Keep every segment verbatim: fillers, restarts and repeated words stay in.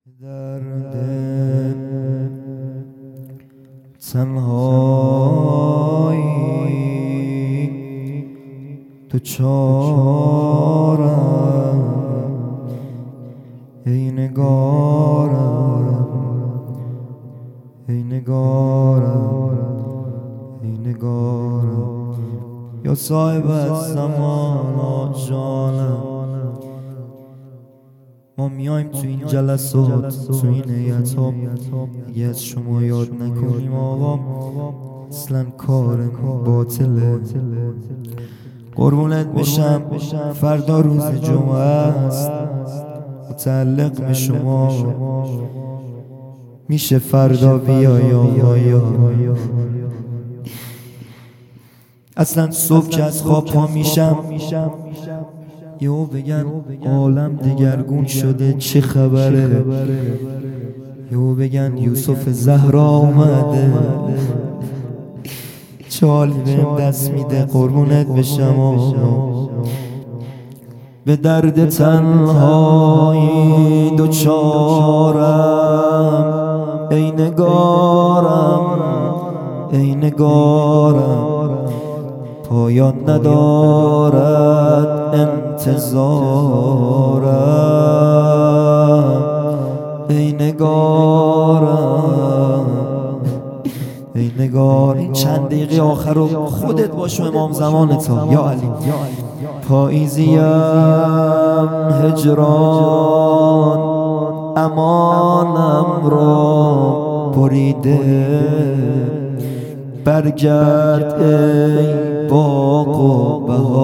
درد تنهایی تو چارم ای نگارم ای نگارم ای نگارم یا صاحب زمان جانم. ما میایم تو این جلسات، تو این هیئت‌ها، اگه از شما یاد نکنیم آقا اصلا کار باطله. قربونت بشم فردا روز جمعه است، متعلق به شما میشه فردا بیای آقایا. اصلا صبح که از خواب پا میشم یهو بگن عالم دگرگون شده چه خبره، یهو بگن یوسف زهرا اومده، چه حالی بهم دست میده. قربونت بشم آقا به درد تنهایی دوچارم ای نگارم ای نگارم، پایان ندارد انتظارم ای نگارم ای نگار. این چند دقیقه آخر رو خودت باش و امام زمانتا یا علی. پاییزیم هجران امانم را بریده، برگرد ای باغ و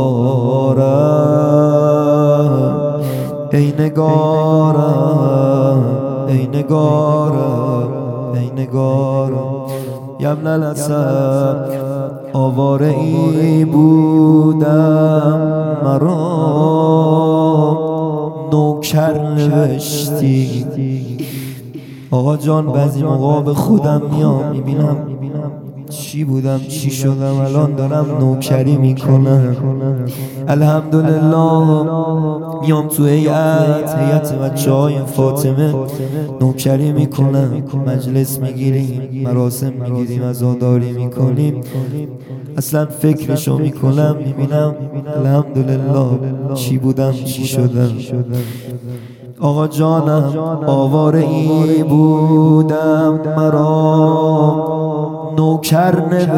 بهارم ای نگارم ای نگارم ای نگارم. یبن الاسد آواره ای بودم مرا نوکر نوشتی. آقا جان بعضی موقع به خودم میام میبینم چی بودم چی شدم الان دارم نوکری میکنم. الحمدلله میام تو هیئت هیئت بچه های فاطمه نوکری میکنم، مجلس میگیریم مراسم میگیریم عزاداری میکنیم، اصلا فکرشو میکنم میبینم الحمدلله چی بودم چی شدم. آقا جانم آواره ای بودم مرا نوکر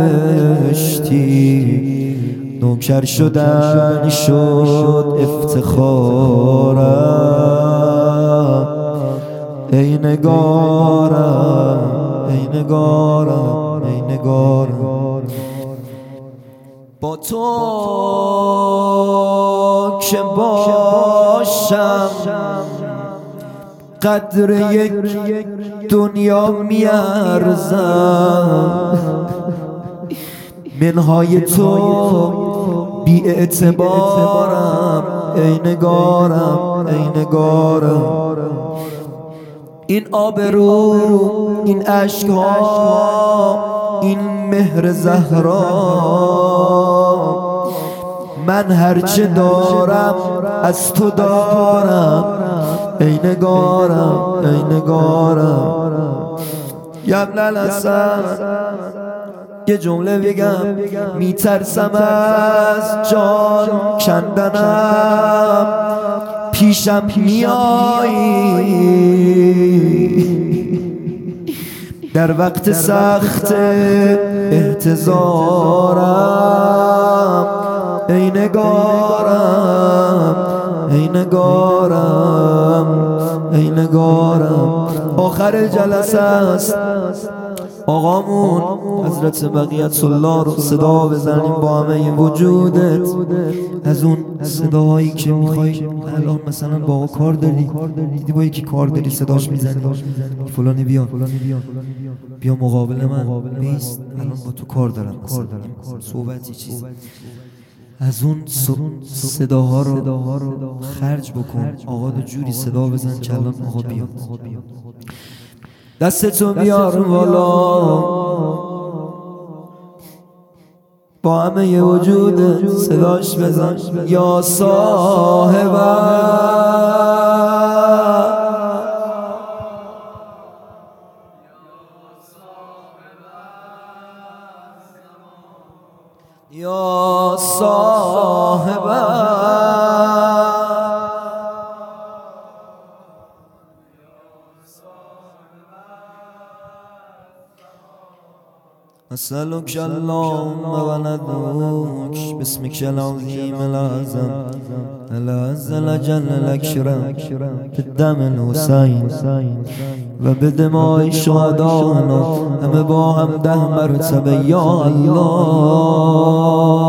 نوشتی، نوکر شدن شد افتخارم ای نگارم ای نگارم ای نگارم. با تو که باشم قدر یک دنیا میارزم، منهای تو بی اعتبارم ای نگارم ای نگارم. این آبرو این عشقها این مهر زهرا من هرچه دارم از تو دارم ای نگارم ای نگارم. یبن الاسد یه جمله بگم میترسم از جان کندنم، پیشم میایی در وقت سخت احتضارم ای نگارم ای نگارم ای نگارم. آخر جلسه است آقامون حضرت بقیت الله رو صدا بزنیم با همه وجودت، از اون صداهایی که میخوای الان مثلا با آقا کار داری، دیدی با یکی کار داری صداش میزنی فلانی بیا بیا مقابل من بیست الان با تو کار دارم مثلا صحبتی چیزی، از اون صداها رو خرج بکن. آقا دو جوری صدا بزن که الان آقا بیاد. دستتو بیار بالا با همه ی وجود صداش بزن یا صاحب یا صاحب أسألك اللهم وندعوك باسمك العظيم الأعظم العز الأجل الأكرم بالدم الحسين وبدماء شهدائنا همه با هم ده مرتبه یا الله